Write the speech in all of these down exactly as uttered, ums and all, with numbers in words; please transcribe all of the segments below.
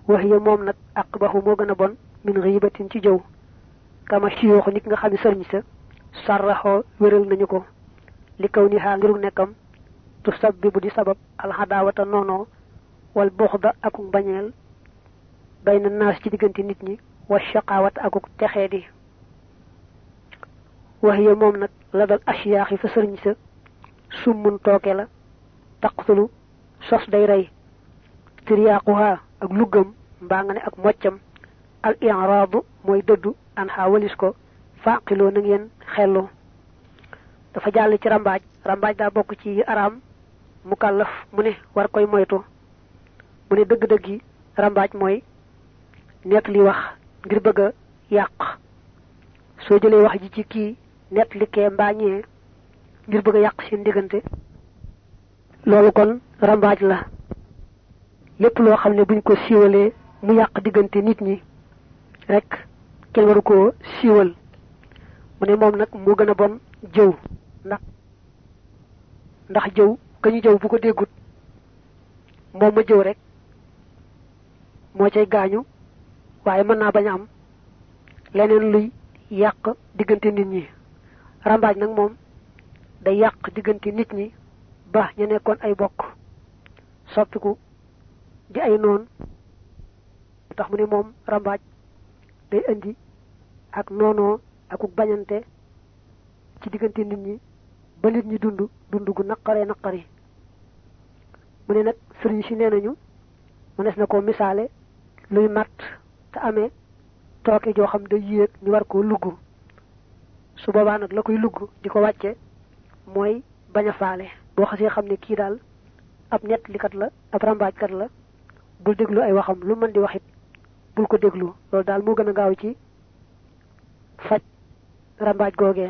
wax ya moom nag aqbahu moo gën a bon min ghibatin ci jëw kama siyooxu nit nga xam ne sëriñ sa sarraxoo wéral nañu ko li kaw ni xaa ngirug nekkam tu sabbibu di sabab alxadaawata noonoo wal buxda akuk bañeel bayna naas ci diggante nit ñi wa shaqaawata akuk texee di wax ya moom nag la dal asiyaax yi fa sëriñ sa summun tooke la taqtulu sos day rey tiryaaquha ak luggam mbaa nga ne ak moccam al i'raadu mooy dëddu an xaa walis ko faqiloo na ngeen xellu dafa jàll ci rambaaj rambaaj daa bokk ci araam mukallaf mu ne war koy moytu mu ne dëgg-dëgg yi rambaaj mooy nett li wax ngir bëgg a yàq soo jëlee wax ji ci kii nett li kee mbaañee ngir bëgg a yàq seen diggante loolu kon rambaaj la lépp loo xam ne buñ ko siiwalee mu yàq diggante nit ñi rek kenn waru koo siiwal mu ne moom nag moo gën a bon jëw ndax ndax jëw ka ñu jëw bu ko déggut moom ma jëw rek moo cay gaañu waaye mën naa bañ a am leneen luy yàq diggante nit ñi rambaaj nag moom day yàq diggante nit ñi ba ñu nekkoon ay bokk soppiku di ay noon tax mu ne moom rambaaj day indi ak noonoo akuk bañante ci diggante nit ñi ba nit ñi dund dund gu naqaree naqari mu ne nag sëriñ si nee nañu mënees na ko misaale luy matt te amee tooke joo xam day yéeg ñu war koo lugg su boobaa nag la koy lugg di ko wàcce mooy bañ a faale boo xasee xam ne kii daal ab ñett likat la ab rambaajkat la bul déglu ay waxam lu mën di waxit bul ko déglu loolu daal moo gën a gaaw ci faj rambaaj googee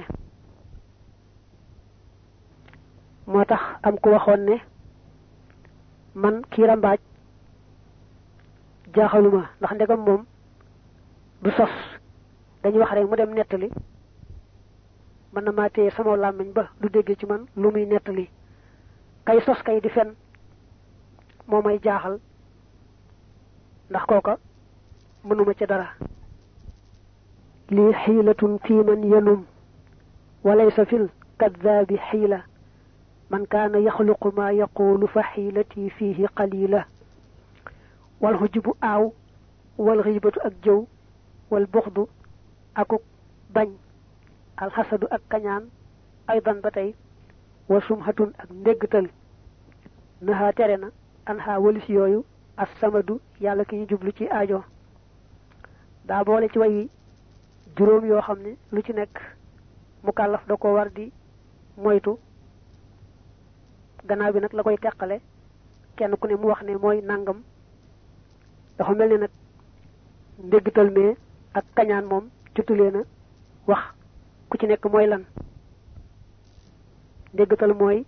moo tax am ku waxoon ne man kii rambaaj jaaxaluma ndax ndegam moom du sos dañuy wax rek mu dem nettali mën na maa téye sama làmmiñ ba du dégg ci man lu muy nettali kay sos kay di fen moo may jaaxal ndax kooka mënuma ca dara lii xiilatun fii man yalum walaysa fil kadaabi xiila man kaana yaxluqu maa yaquulu fa xiilati fiihi qalila wal xujubu aaw wal xiibatu ak jëw wal buxdu akuk bañ alxasadu ak kañaan aydan ba tey wa sumhatun ak ndéggtal naxaa tere na an xaa walis yooyu as samadu yàlla ki ñu jublu ci aajo daa boole ci way juróom yoo xam ne lu ci nekk mukallaf da ko war di moytu gannaaw bi nag la koy teqale kenn ku ne mu wax ne mooy nangam dafa mel ni nag ndéggtal mee ak kañaan moom jotulee na wax ku ci nekk mooy lan ndéggtal mooy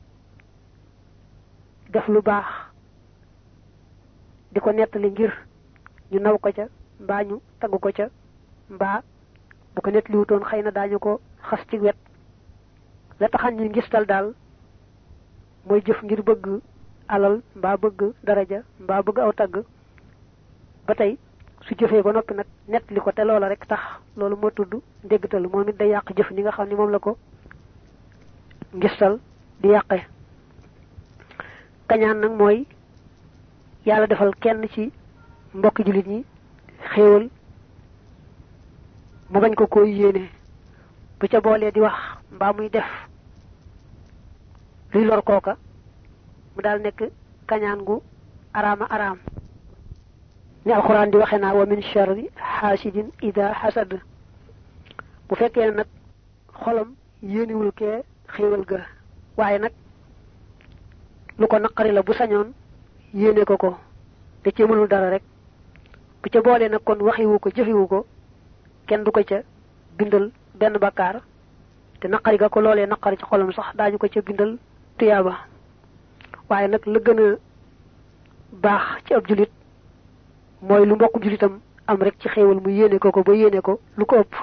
def lu baax di ko nettali ngir ñu naw ko ca mbaa ñu tagg ko ca mbaa bu ko nettali wutoon xëy na daañu ko xas ci wet la taxan ñu ngistal daal mooy jëf ngir bëgg alal mbaa bëgg daraja mbaa bëgg aw tagg ba tey su jëfee ba noppi nag nettali ko te loola rek tax loolu moo tudd ndéggtal moom it day yàq jëf ñi nga xam ne moom la ko ngistal di yàqe kañaan nag mooy yàlla defal kenn ci mbokki jullit ñi xéewal mu bañ ko koy yéene bu ca boolee di wax mbaa muy def luy lor kooka mu daal nekk kañaan gu araama araam ni alxuraan di waxe naa wa min sharri xaasidin ida xasad bu fekkee nag xolam yéeniwul kee xéewal ga waaye nag lu ko naqari la bu sañoon yéene ko ko te ci mënul dara rek bu ca boolee nag kon waxiwu ko jëfiwu ko kenn du ko ca bindal benn bakkaar te naqari ga ko loolee naqari ci xolam sax daañu ko ca bindal tuyaaba waaye nag la gën a baax ci ab julit mooy lu mbokku julitam am rek ci xéewal mu yéene ko ko ba yéene ko lu ko ëpp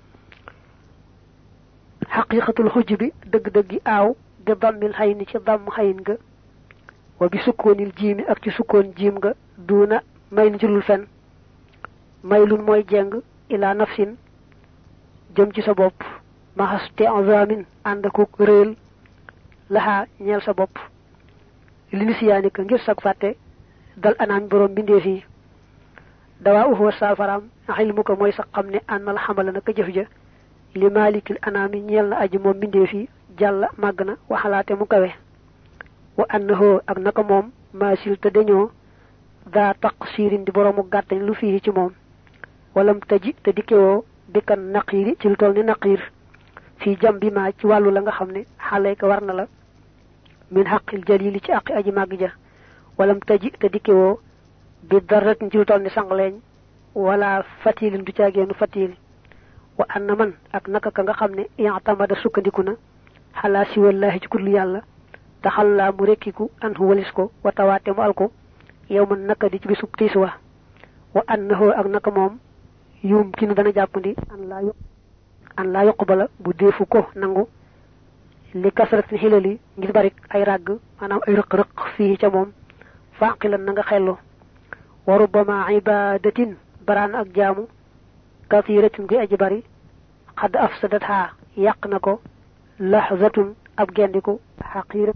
xaqiqatul xujj bi dëgg-dëggi aaw bi dammil xayin ci damm xayin ga wa bi sukkoonil jiimi ak ci sukkoon jiim nga duuna maylun ci lul fen maylun mooy jeng ila nafsin jëm ci sa bopp maxas te enzamin ànd akuk réel laxaa ñeel sa bopp li nisiyaanika ngir sag fàtte dal anaan borom bindeef yi dawaa uhuwa saafaraam xilmu ko mooy sa xam ne ànnal xamala naka jëf ja li maalikil anaami ñeel na aji moom bindeef yi jàll màgg na waxalaate mu kawe wa annahu ak naka moom maasil te dañoo daa taqsiirin di boroomu gàttañ lu fii ci moom walam taji te dikkewoo bikkan naqiiri ci lu toll ni naqiir fii jam bi maa ci wàllu la nga xam ne xale ka war na la min xaqil jalili ci àqi aji màgg ja walam taji te dikkewoo bi daratin ci lu toll ni sangleeñ wala fatilin du caageenu fatil wa anna man ak naka ka nga xam ne i'tamada sukkandiku na xalaa si wallaahi ci kullu yàlla taxallaa mu rekkiku an hu walis ko wa tawaate mu al ko yow man naka di ci bisub tiis wa wa annahu ak naka moom yum kinu dana jàppandi an laa yokk an laa yuqbala bu deefu ko nangu li kasratin xilali ngir barik ay ràgg maanaam ay rëq-rëq fii ca moom faaqilan na nga xellu wa rubbama ibadatin baraan ak jaamu kathiratin guy aji bari xadd afsadatha yàq na ko lahzatun ab gendiku xaqiirat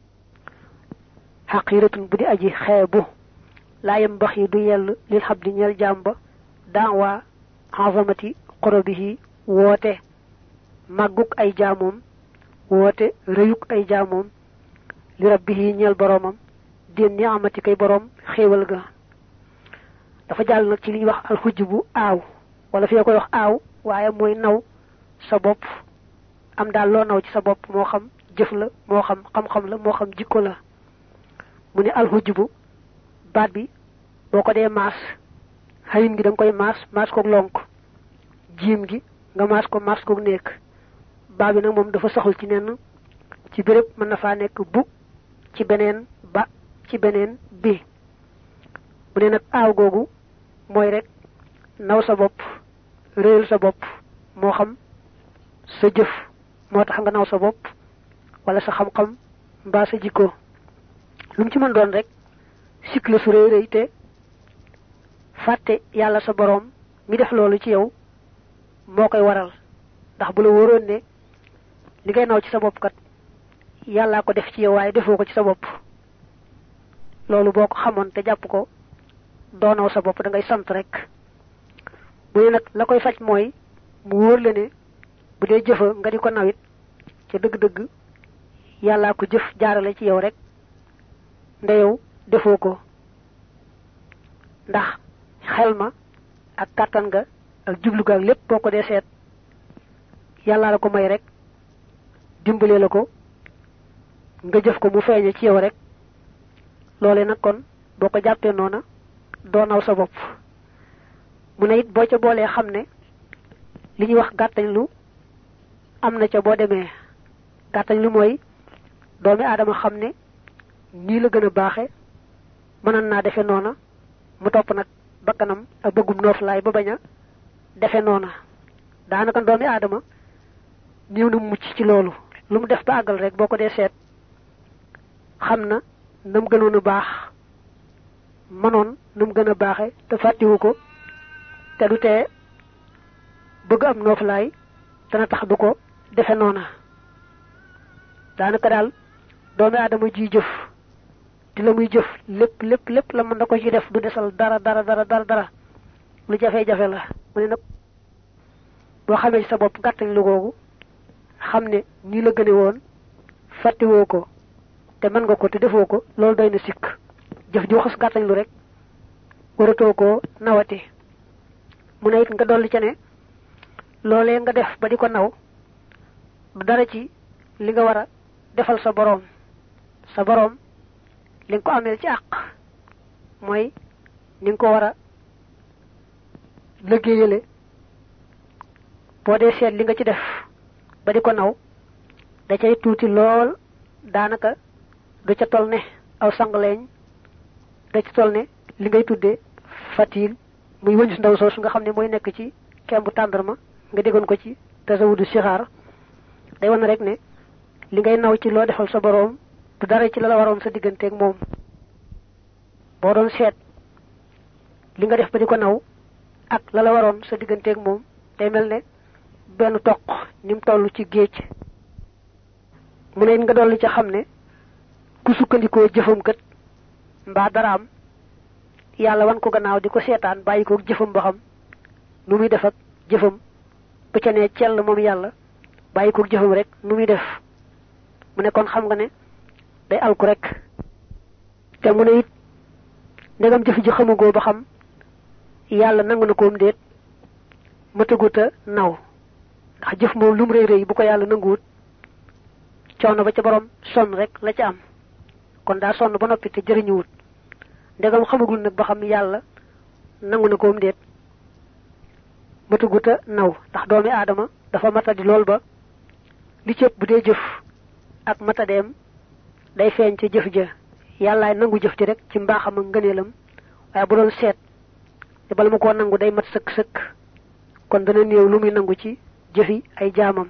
xaqiiratun bu di aji xeebu laa yambaxi du yell lil xabdi ñeel jaam ba daawa azamati qurabihi woote màgguk ay jaamoom woote rëyuk ay jaamoom li rabbihi ñeel boroomam den ni'amati kay boroom xéewal ga dafa jàll nag ci li ñuy wax alxujj bu aaw wala fi koy wax aaw waaye mooy naw sa bopp am daal loo naw ci sa bopp moo xam jëf la moo xam xam-xam la moo xam jikko la mu ne alxujj bu baat bi boo ko dee maas xayin gi da nga koy maas maas koog lonk jiim gi nga maas ko maas koog nekk baa bi nag moom dafa saxul ci nenn ci béréb mën na faa nekk bu ci beneen ba ci beneen bi bu ne nag aaw googu mooy rek naw sa bopp réyal sa bopp moo xam sa jëf moo tax nga naw sa bopp wala sa xam-xam mbaa sa jikko lu mu ci mën doon rek sikk la su réy réy te fàtte yàlla sa boroom mi def loolu ci yow moo koy waral ndax bu la wóoroon ne li ngay naw ci sa bopp kat yàllaa ko def ci yow waaye defoo ko ci sa bopp loolu boo ko xamoon te jàpp ko doo naw sa bopp da ngay sant rek bu ne nag la koy faj mooy mu wóor la ne bu dee jëfa nga di ko nawit ca dëgg-dëgg yàllaa ko jëf jaarale ci yow rek nda yow defoo ko ndax xel ma ak kàttan ga ak jublu ga ak lépp boo ko dee seet yàllaa la ko may rek dimbalee la ko nga jëf ko mu feeñe ci yow rek loolee nag kon boo ko jàppee noona doo naw sa bopp mu ne it boo ca boolee xam ne li ñuy wax gàttañ lu am na ca boo demee gàttañ lu mooy doomi aadama xam ne nii la gën a baaxe mënoon naa defe noona mu topp nag bakkanam ak bëggum nooflaay ba bañ a defe noona daanaka doomi aadama ñëw na mucc ci loolu lu mu def ba àggal rek boo ko dee seet xam na nam gënoon a baax mënoon nu mu gën a baaxe te fàttiwu ko te du tee bëgg am nooflaay dana tax du ko defe noona daanaka daal doomi aadama ji jëf di la muy jëf lépp lépp lépp la mën na ko ci def du desal dara dara dara dara dara lu jafe-jafe la mu ne nag boo xamee ci sa bopp gàttañ lu googu xam ne nii la gëne woon fàttiwoo ko te mën nga ko te defoo ko loolu doy na sikk jëf ji waxas gàttañ lu rek waratoo ko nawati mu ne it nga dolli ca ne loolee nga def ba di ko naw du dara ci li nga war a defal sa boroom sa boroom li nga ko amee ci àq mooy ni nga ko war a liggéeyale boo dee seet li nga ci def ba di ko naw da cay tuuti lool daanaka du ca tol ne aw sangleeñ da ca tol ne li ngay tuddee fatil muy wëñus ndaw soosu nga xam ne mooy nekk ci kembu tàndarma nga déggoon ko ci tasawudu sixaar day wan rek ne li ngay naw ci loo defal sa boroom du dara ci la la waroon sa digganteeg moom boo doon seet li nga def ba di ko naw ak la la waroon sa digganteeg moom day mel ne benn toq ni mu toll ci géej mu ne nga dolli ca xam ne ku sukkandikoo jëfam kat mbaa daraam yàlla wan ko gannaaw di ko seetaan bàyyi ko jëfam ba xam nu muy def ak jëfam bu ca ne cell moom yàlla bàyyi ko jëfam rek nu muy def mu ne kon xam nga ne day alku rek te mu ne it ndegam jëf ji xamugoo ba xam yàlla nangu na koom déet mataguta naw ndax jëf moom lum rëy rëy bu ko yàlla nanguwut coono ba ca borom sonn rek la ca am kon daa sonn ba noppi te jëriñuwut ndegam xamagul nag ba xam yàlla nangu na koom déet mataguta naw ndax doomi aadama dafa matadi lool ba li ci ëpp bu dee jëf ak matadeem day feeñ ci jëf ja yàllaay nangu jëf ci rek ci mbaaxam ak ngëneelam waaye bu doon seet te bala ma koo nangu day mat sëkk sëkk kon dana néew lu muy nangu ci jëfi ay jaamam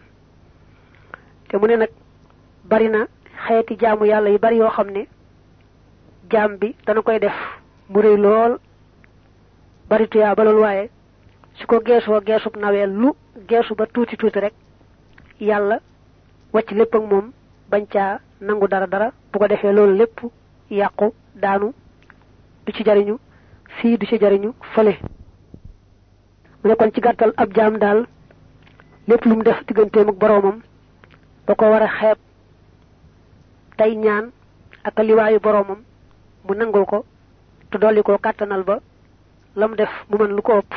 te mu ne nag bari na xeeti jaamu yàlla yu bari yoo xam ne jaam bi dana koy def mu rëy lool bari tuyaa ba lool waaye su ko geesoo geesub naweel lu geesu ba tuuti tuuti rek yàlla wàcc lépp ak moom bañ caa nangu dara dara bu ko defee loolu lépp yàqu daanu du ci jariñu fii du ci jariñu fële mu ne kon ci gàttal ab jaam daal lépp lu mu def digganteem ak boroomam da ko war a xeeb tey ñaan ak liwaayu boroomam mu nangul ko te dolli ko kàttanal ba la mu def mu mën lu ko ëpp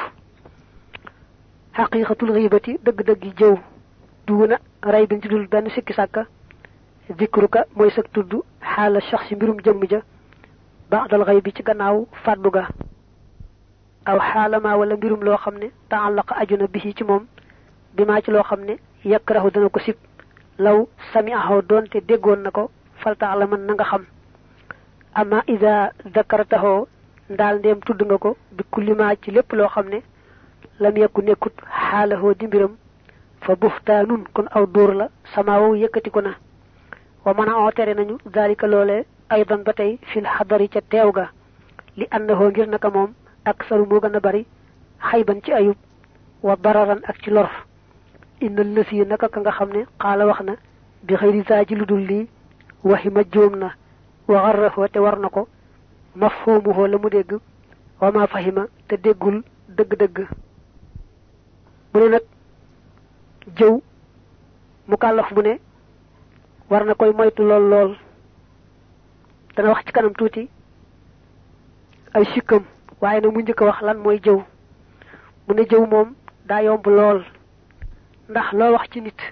xaqiiqatul xiibati dëgg-dëgg jëw duuna rey bi ci dul benn sikki sàkka zikruka mooy sag tudd xaala shaxsi mbirum jëmm ja ba'dal xëy bi ci gannaaw fàddu ga aw xaalama wala mbirum loo xam ne ta'allaqa aju na bi ci moom bi maa ci loo xam ne yakrahu dana ko sib law sami'ahu doonte déggoon na ko falta la mën na nga xam ama ida dakaratahu ndaal ndéem tudd nga ko bi kulli maa ci lépp loo xam ne lam yekku nekkut xaalahoo di mbiram fa buxtaanun kon aw dóor la samaawu yëkkati ko na wa mën a oo tere nañu daalika loolee aydan ba tey fil xadari ca teew ga li annahoo ngir naka moom ak saru moo gën a bari xayban ci ayub wa dararan ak ci lor inna lësi naka ka nga xam ne xaala wax na bi xëyri saa ji lu dul lii waxi ma jóom na wa xarrafoo te war na ko mafhoomuhoo la mu dégg wa ma fahima te déggul dëgg-dëgg mu ne nag jëw mu kàllaf mu ne war na koy moytu lool lool dana wax ci kanam tuuti ay sikkam waaye nag mu njëkk a wax lan mooy jëw mu ne jëw moom daa yomb lool ndax loo wax ci nit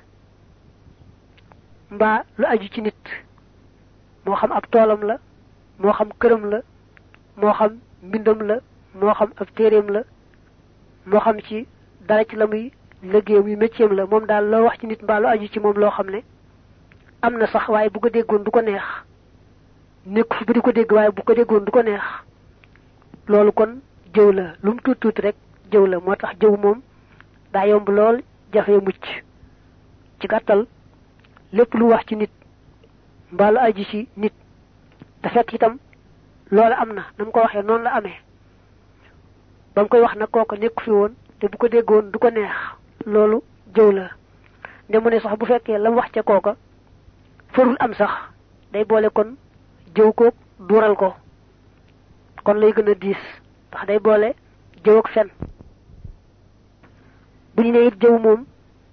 mbaa lu aju ci nit moo xam ab toolam la moo xam këram la moo xam mbindam la moo xam ab téeréem la moo xam ci dara ci la muy liggéeyam yu métier la moom daal loo wax ci nit mbaa lu aju ci moom loo xam ne am na sax waaye bu ko déggoon du ko neex nekku fi ba di ko dégg waaye bu ko déggoon du ko neex loolu kon jëw la lu mu tuut tuuti rek jëw la moo tax jëw moom daa yomb lool jafe mucc ci gàttal lépp lu wax ci nit mbaa lu aju ci nit te fekk itam loolu am na na mu ko waxee noonu la amee ba mu koy wax nag kooku nekku fi woon te bu ko déggoon du ko neex loolu jëw la nde mu ne sax bu fekkee la mu wax ca kooka farul am sax day boole kon jëw ko duural ko kon lay gën a diis ndax day boole jëw ak fen bu ñu ne it jëw moom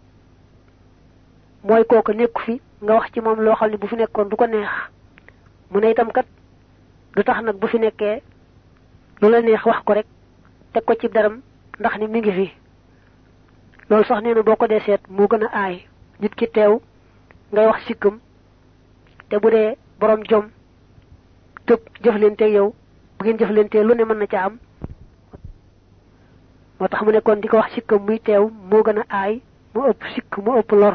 mooy kooka nekku fi nga wax ci moom loo xam ne bu fi nekkoon du ko neex mu ne itam kat du tax nag bu fi nekkee lu la neex wax ko rek teg ko ci daram ndax ni mi ngi fi loolu sax nee na boo ko dee seet moo gën a aay nit ki teew ngay wax sikkam te bu dee borom jom tëb jëflante yow bu ngeen jëflante lu ne mën na ca am moo tax mu ne kon di ko wax sikkam muy teew moo gën a aay mu ëpp sikk mu ëpp lor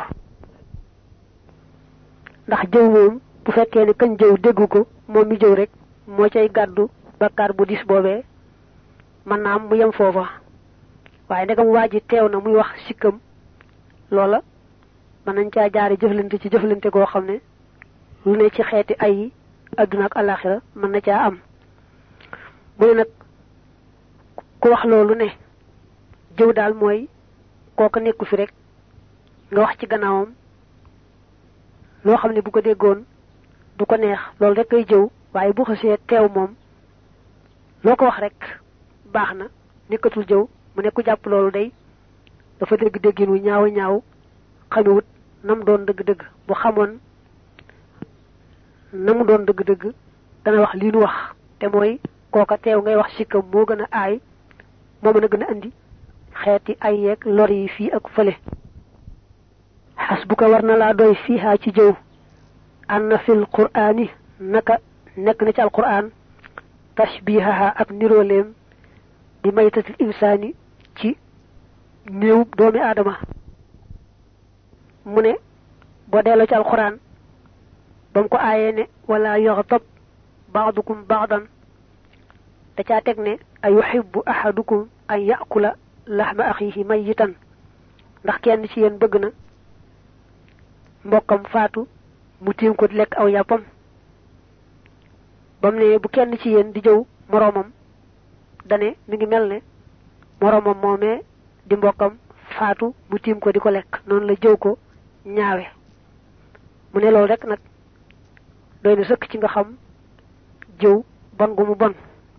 ndax jëw moom bu fekkee ne kañ jëw déggu ko moom mi jëw rek moo cay gàddu bakkaar bu dis boobee mën naa am mu yem foofa waaye ndegam waa ji teew na muy wax sikkam loola mën nañ caa jaare jëflante ci jëflante goo xam ne lu ne ci xeeti ay adduna ak alaxira mën na caa am mu ne nag ko wax loolu ne jëw daal mooy kooka nekku fi rek nga wax ci gannaawam loo xam ne bu ko déggoon du ko neex loolu rek kay jëw waaye bu xasee teew moom loo ko wax rek baax na nekkatul jëw mu ne ku jàpp loolu day dafa dégg déggin wu ñaaw ñaaw xamewut nam doon dëgg-dëgg bu xamoon namu doon dëgg-dëgg dana wax lii nu wax te mooy kooka teew ngay wax sikkam moo gën a aay moo mën a gën a andi xeeti ay yeeg lor yi fii ak fële xasbuka war na laa doy fiihaa ci jëw anna fil qur'aani naka nekk na ci alqur'aan tashbihaha ak nirooleem bi maytatil insaani ci néewub doomi aadama mu ne boo delloo ci alqur'aan ba mu ko aayee ne wala yaxtab ba'dukum ba'dan da caa teg ne a yuhibbu ahadukum an ya'kula lahma axiihi mayyitan ndax kenn ci yéen bëgg na mbokkam faatu mu tiim ko di lekk aw yàppam bam ne bu kenn ci yéen di jëw moroomam dane mi ngi mel ne moroomam moomee di mbokkam faatu mu tiim ko di ko lekk noonu la jëw ko ñaawe mu ne loolu rek nag doy na sëkk ci nga xam jëw bon gu mu bon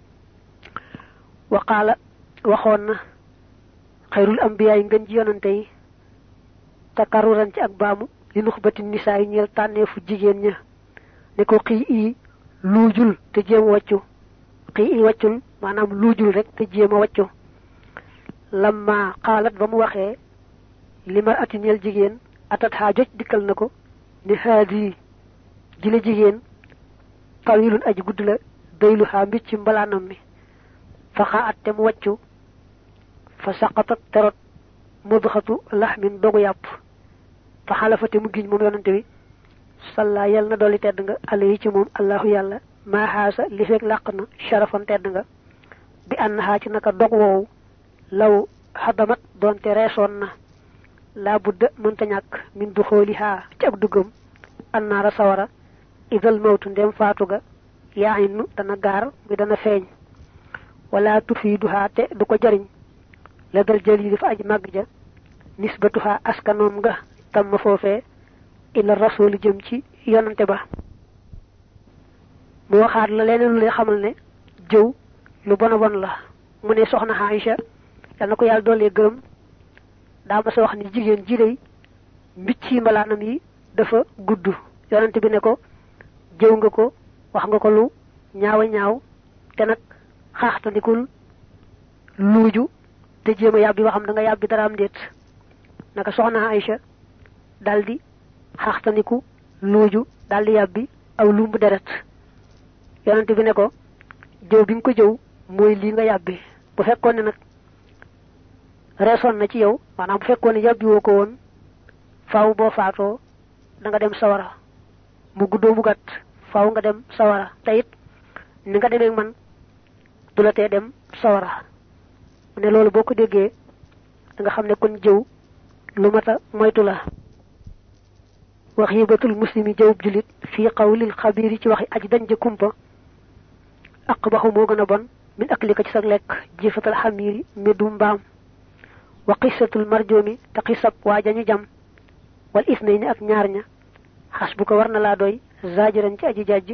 waqaala waxoon na xayrul ambiyaay ngën ji yonante yi takaruran ci ak baamu li nuxbati nisaa yi ñeel tànneefu jigéen ña ne ko xii ii luujul te jéem a wàccu xii ii wàccul maanaam luujul rek te jéem a wàccu lamma xaalat ba mu waxee li ma ati ñeel jigéen atat xaa joj dikkal na ko ne haadi jile jigéen tawilun aji gudd la daylu xaa mbicc mbalaanam mi fa xaa at te mu wàccu fa saqatat terot mudxatu laxmin dogu yàpp fa xalafate mu giñ moom yonante bi salla yal na dolli tedd nga ala yi ci moom allahu yàlla maa xaasa li fekk làq na sharafan tedd nga bi ànd xaa ci naka dog woowu law xadamat doonte reesoon na laa budda mënta ñàkk min du xooli xaa ci ak duggam annaara sawara idal mawtu ndem faatu ga yaa innu dana gaar mi dana feeñ wala tufiiduhaa te du ko jariñ la dal jël yi dafa aj màgg ja nisbatuhaa askanoom nga tam ma foofee ila rasul jëm ci yonante ba mu waxaat la leneen lu lay xamal ne jëw lu bon a bon la mu ne soxna Aïcha yal na ko yàlla doolee gërëm daa ma sa wax ni jigéen ji day mbicci mbalaanam yi dafa gudd yonante bi ne ko jëw nga ko wax nga ko lu ñaaw a ñaaw te nag xaaxtandikul luuju te jéem a yàbbi waxam da nga yàbbi dara am déet naka soxna Aïcha daldi xaaxtandiku luuju daldi yàbbi aw lumb deret yonante bi ne ko jëw bi nga ko jëw mooy lii nga yàbbi bu fekkoon ne nag reesoon na ci yow maanaam bu fekkoon ne yàbbi woo ko woon faaw boo faatoo da nga dem sawara mu guddoo mu gàtt faaw nga dem sawara te it ni nga demee man du la tee dem sawara mu ne loolu boo ko déggee da nga xam ne kon jëw lu mata moytu la wax yibatul muslimi jëwub julit fii qawlil xabiir ci waxi aji dañ ja kumpa aqbaxu moo gën a bon min aklika ci sag lekk jifatal xamiiri meddu mbaam wa qisatul marjoomi te xisab waa jañu jam wal isnayni ak ñaar ña xas bu ko war na laa doy zaajiran ci aji jàjj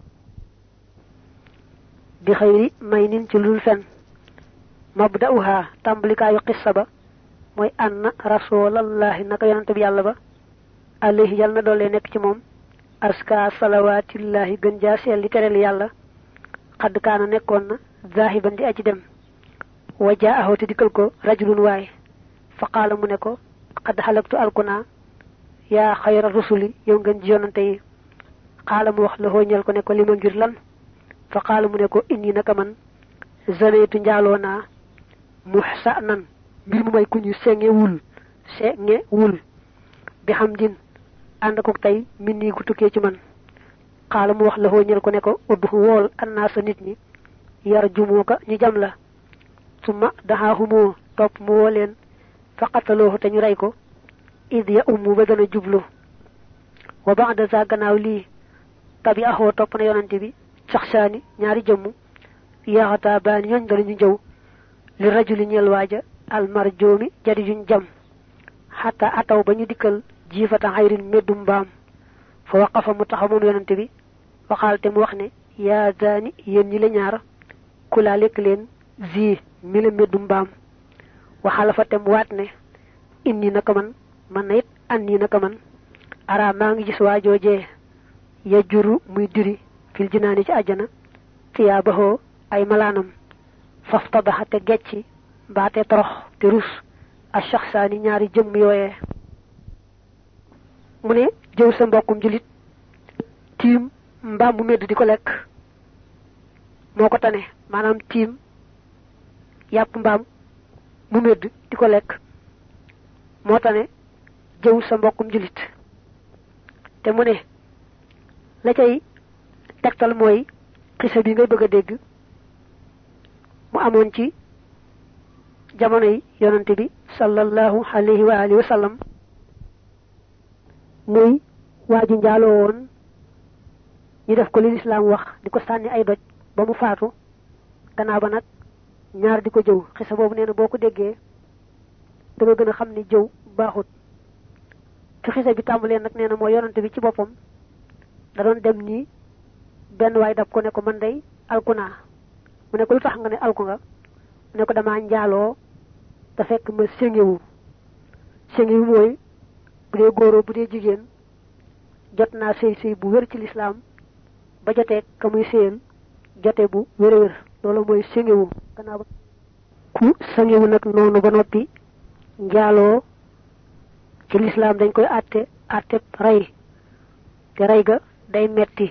bi xëyri may nin ci lul fen mabda'uha tàmbalikaayu qissa ba mooy anna rasulallahi naka yonante bi yàlla ba alayhi yàlla na doole nekk ci moom aska salawaatillahi gën jaa seel li tereel yàlla xadd kaana nekkoon na zaahiban di aji dem wa jaahu te dikkal ko rajulun waay fa qaala mu ne ko xadd xalaktu alkuna yaa xayra rusuli yow ngeen ji yonante yi qaala mu wax la hooñal ko ne ko li ma ngir lan fa qaala mu ne ko inni naka man zaneytu njaaloo naa muxsa nan mbir mu may ku ñu senge wul senge wul bi xam din ànd ko tey min nii gu tukkee ci man xaala mu wax la hooñal ko ne ko uddu wool annaa sa nit ñi yar jumoo ka ñu jam la summa daxaahumoo topp mu woo leen fa qataloohu te ñu rey ko id ya ummu ba dana jublu wa ba'da za gannaaw lii tabi axoo topp na yonante bi saxsaani ñaari jëmm yaxataa baani ñooñ danañu jëw li rajuli ñel waaja al marjoomi jadi juñ jam hatta ataw bañu dikkal jifata hayrin medum mbaam fa waqafa mu taxaw moom yonante bi waxal te mu wax ne yaa zaani yéen ñi la ñaar kula lekk leen zi mi la medum mbaam waxala fa tem waat ne inni naka man man na it anni naka man ara maa ngi gis waajoojee ya juru muy diri fil jinaani ci àjjana tiyaabaxoo ay malaanam faftadaxa te gecci mbaate torox te rus a shaxsaani ñaari jëmm yooyee mu ne jëw sa mbokkum julit tiim mbaam mu medd di ko lekk moo ko tane maanaam tiim yàpp mbaam mu medd di ko lekk moo tane jëw sa mbokkum julit te mu ne la cay tegtal mooy xisa bi ngay bëgg a dégg mu amoon ci jamono yi yonante bi sallallahu alayhi wa alihi wa sallam muy waaju njaaloo woon ñu def ko li lislaam wax di ko sànni ay doj ba mu faatu gannaaw ba nag ñaar di ko jëw xisa boobu nee na boo ko déggee da nga gën a xam ni jëw baaxut ci xisa bi tàmbalee nag nee na mooy yonante bi ci boppam da doon dem nii benn waay dab ko ne ko man day alku naa mu ne ko lu tax nga ne alku nga mu ne ko damaa njaaloo te fekk ma séngewu séngewu mooy bu dee góoroo bu dee jigéen jot naa sëy sëy bu wér ci lislaam ba jotee ka muy séyal jote bu wér a wér loolu mooy séngewu gannaaw ba ku séngewu nag noonu ba noppi njaaloo ci lislaam dañ koy àtte àtte rey te rey ga day metti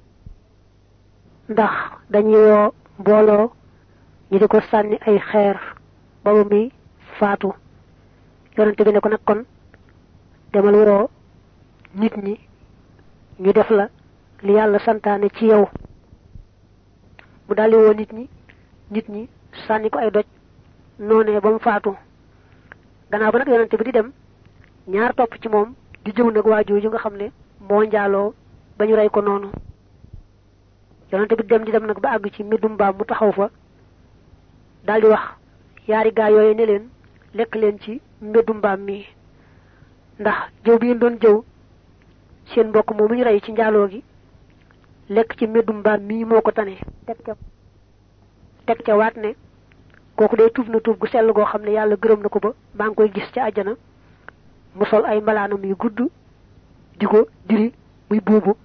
ndax dañuy woo mbooloo ñu di ko sànni ay xeer ba ba muy faatu yonante bi ne ko nag kon demal woo nit ñi ñu def la li yàlla santaane ci yow mu daldi woo nit ñi nit ñi sànni ko ay doj noonee ba mu faatu gannaaw ba nag yonante bi di dem ñaar topp ci moom di jëw nag waajooju nga xam ne moo njaaloo ba ñu rey ko noonu yonante bi dem di dem nag ba àgg ci mbindum mbaam mu taxaw fa daldi wax yaari gaa yooyu ne leen lekk leen ci mbindum mbaam mi ndax jëw bi ngeen doon jëw seen mbokk moomu ñu rey ci njaaloo gi lekk ci mbindum mbaam mi moo ko tane teg ca teg ca waat ne kooku day tuub na tuub gu sell goo xam ne yàlla gërëm na ko ba maa ngi koy gis ci àjjana mu sol ay mbalaanam yu gudd di ko diri muy buubu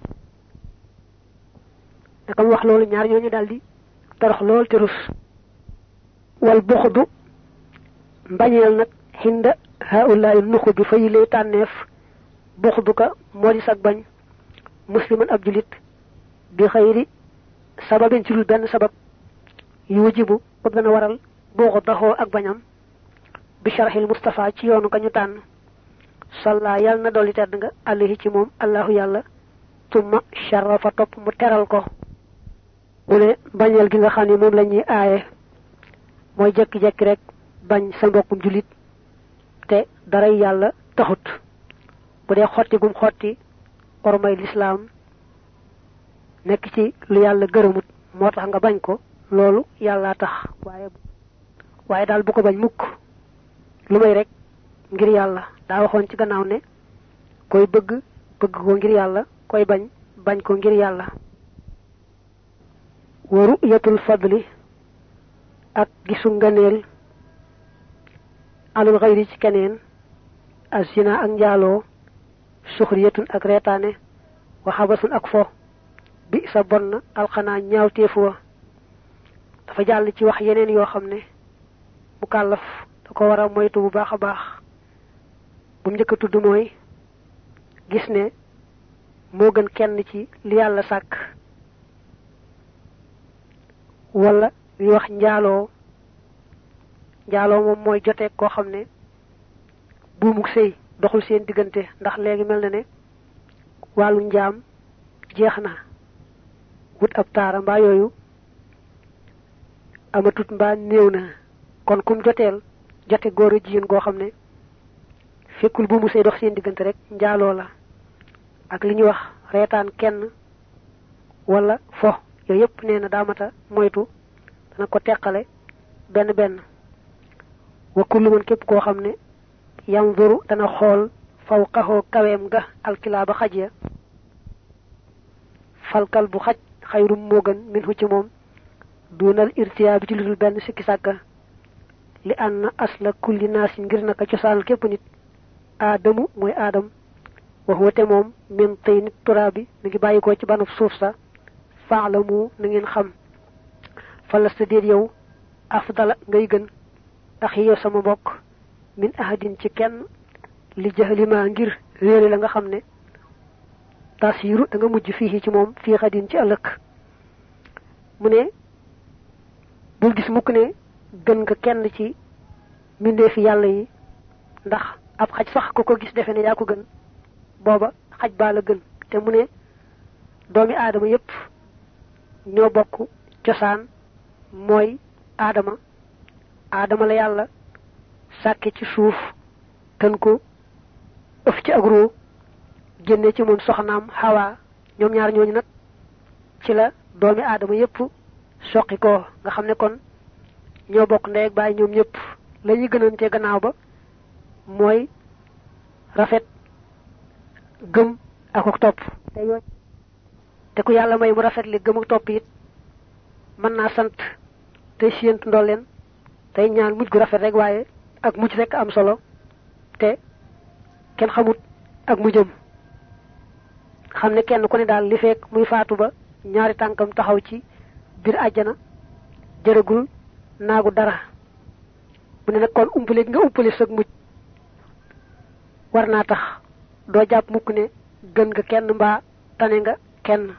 naka mu wax loolu ñaar ñooñu daldi torox lool te rus wal buxdu mbañeel nag xinda haulaay nuxu bi fay lay tànneef buxdu ka moo di sag bañ musliman ab julit bi xayri sababin ci dul benn sabab yu wajibu ba dana waral buuxu daxoo ak bañam bi sharxil Mustafa ci yoonu ka ñu tànn salla yàlla na dolli tedd nga alayhi ci moom allahu yàlla tumma sharafa topp mu teral ko mu ne bañeel gi nga xam ne moom la ñuy aaye mooy jekki-jekki rek bañ sa mbokkum julit te daray yàlla taxut bu dee xotti gum xotti ormay lislaam nekk ci lu yàlla gërëmut moo tax nga bañ ko loolu yàlla tax waaye waaye daal bu ko bañ mukk lu may rek ngir yàlla daa waxoon ci gannaaw ne koy bëgg bëgg ko ngir yàlla koy bañ bañ ko ngir yàlla wa ru'yatul fadli ak gisu ngëneel alul xayri ci keneen azina ak njaaloo suxriyatun ak reetaane wa xabasun ak fo bi sa bon na alxanaa ñaawteefu wa dafa jàll ci wax yeneen yoo xam ne bu kàllaf da ko war a moytu bu baax a baax bu mu njëkk a tudd mooy gis ne moo gën kenn ci li yàlla sàkk wala li wax njaaloo njaaloo moom mooy jotee koo xam ne buumuk sëy doxul seen diggante ndax léegi mel na ne wàllu njaam jeex na wut ab taara mbaa yooyu amatut mbaa néew na kon kum joteel jote góor a jigéen goo xam ne fekkul buumu sëy dox seen diggante rek njaaloo la ak li ñuy wax reetaan kenn wala fo yooyu yëpp nee na daamata moytu dana ko teqale benn benn wa kullu man képp koo xam ne yanzuru dana xool fawqahu kaweem ga alkilaaba xaj ya falkal bu xaj xayrum moo gën minhu ci moom dunal irtiyaabi ci ludul benn sikki sàkka li anna asla kulli naasin ngir naka cosaanal képp nit aadamu mooy aadam wax wate moom min tey nit turaabi mi ngi bàyyi ko ci banub suuf sa faalamu na ngeen xam falasta déet yow afdala ngay gën axi yow sama mbokk min ahadin ci kenn li jahlima ngir réere la nga xam ne tasiru da nga mujj fii ci moom fii xadin ci ëllëg mu ne bul gis mukk ne gën nga kenn ci mbindeefi yàlla yi ndax ab xaj sax ku ko gis defe ne yaa ko gën booba xaj baa la gën te mu ne doomi aadama yépp ñoo bokk cosaan mooy aadama aadama la yàlla sàkke ci suuf tën ko ëf ci agro génne ci moom soxnaam Hawa ñoom ñaar ñooñu nag ci la doomi aadama yépp soqi ko nga xam ne kon ñoo bokk ndey ak baay ñoom ñëpp la ñuy gënante gannaaw ba mooy rafet gëm ak ak topp te yooyu te ku yàlla may mu rafet li gëm ak topp it mën naa sant te séentu ndolleen tey ñaan mujj gu rafet rek waaye ak mujj rek am solo te kenn xamut ak mujjam xam ne kenn ku ne daal li fekk muy faatu ba ñaari tànkam taxaw ci biir àjjana jërëgul naagu dara bu ne nag kon umpale nga umpale sag mujj war naa tax doo jàpp mukk ne gën nga kenn mbaa tane nga kenn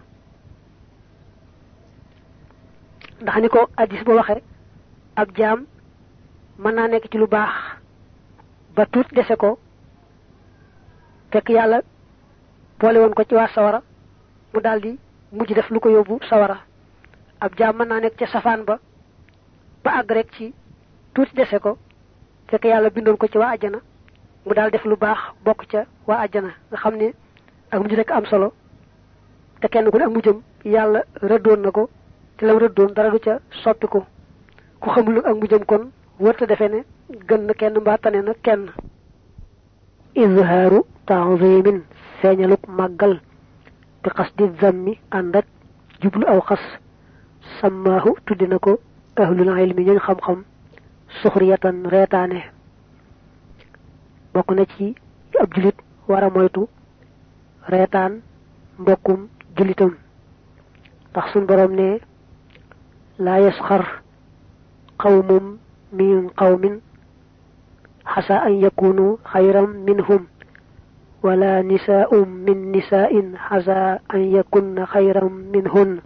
ndax ni ko addis ba waxe ab jaam mën naa nekk ci lu baax ba tuut dese ko fekk yàlla boole woon ko ci waa sawara mu daldi mujj def lu ko yóbbu sawara ab jaam mën naa nekk ca safaan ba ba àgg rek ci tuuti dese ko fekk yàlla bindoon ko ci waa àjjana mu daal def lu baax bokk ca waa àjjana nga xam ne ak mujj rek am solo te kenn ku ne ak mujjam yàlla rëddoon na ko te lam rëddoon dara du ca soppi ko ku xamul ak mujjam kon wërta defe ne gën na kenn mbaa tane na kenn izhaaru ta'zimin feeñaluk màggal bi qasdi zammi ànd ak jublu aw xas sammaahu tuddi na ko ahlul ilmi ñooñ xam-xam suxriyatan reetaane bokk na ci ab julit war a moytu reetaan mbokkum julitam ndax suñ borom ne laa yasxar qawmum min qawmin xasa an yakunu xayran minhum wala nisaa'um min nisaa'in xasa an yakunna xayran minhun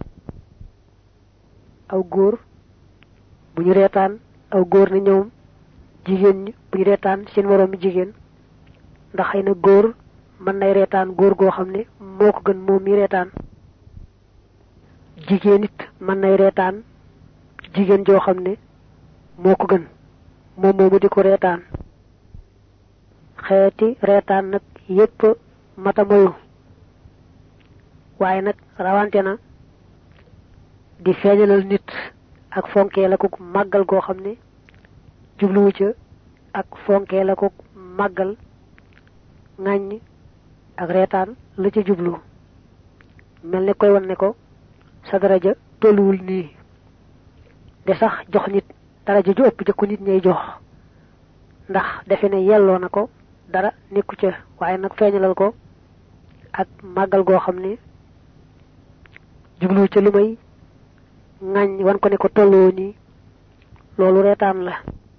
aw góor bu ñu reetaan aw góor ne ñoom jigéen ñi bu ñu reetaan seen moroom mi jigéen ndax xëy na góor mën nay reetaan góor goo xam ne moo ko gën moom mi reetaan jigéen it mën nay reetaan jigéen joo xam ne moo ko gën moom moomu di ko reetaan xeeti reetaan nag yépp mata moyu waaye nag rawante na di feeñalal nit ak fonkee la ko màggal goo xam ne jubluwu ca ak fonkee la ko màggal ŋàññ ak reetaan la ca jublu mel ne koy wan ne ko sa daraja tolluwul nii de sax jox nit daraja ju ëpp jëkku nit ñay jox ndax defe ne yelloo na ko dara nekku ca waaye nag feeñalal ko ak màggal goo xam ne jubluwu ca lu may ŋàññ wan ko ne ko tolloo nii loolu reetaan la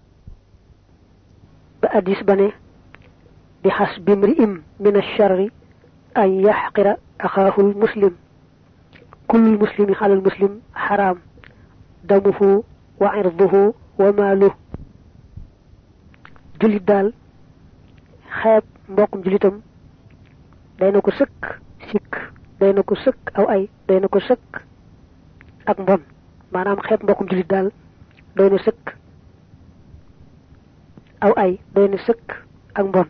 ba addis ba ne bi xas bimri im min ash-sharri an yaxqira axaahul muslim kullul muslimi xalal muslim xaraam damuhu wa irduhu wa maaluhu jullit daal xeeb mbokkum jullitam day na ko sëkk sikk day na ko sëkk aw ay day na ko sëkk ak mbon maanaam xeeb mbokkum jullit daal doy na sëkk aw ay doy na sëkk ak mbon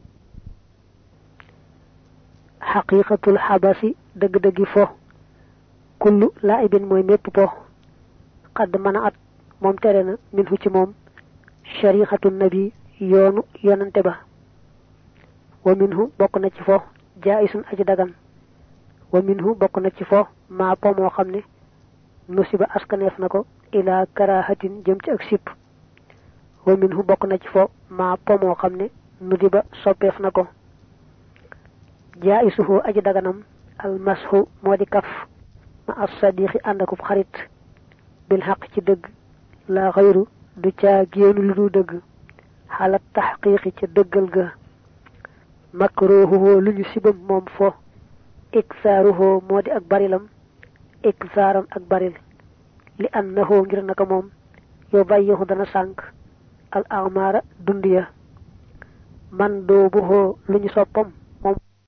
xaqiqatul xabasi dëgg-dëggi fo kullu laa'ibin mooy mépp po xadd mën a at moom tere na min fu ci moom shari'atu nabi yoonu yonante ba wa minhu bokk na ci fo jaisun aji dagan wa minhu bokk na ci fo ma po mo xamne nusiba askaneef nako ila karahatin jëm ci ak sip wa minhu bokk na ci fo ma po mo xamne nudiba soppeef nako jaisuhu aji daganam al mashu modi kaf ma as sadiqi andakub xarit bil haqq ci deug la ghayru du ca génn lu du deug halat tahqiqi ci deugal ga makruhu luñu sibam mom fo iksaruhu modi ak barilam iksaram ak baril li annahu ngir naka mom yo bayyu dana sank al a'mara dundiya man do buho luñu soppam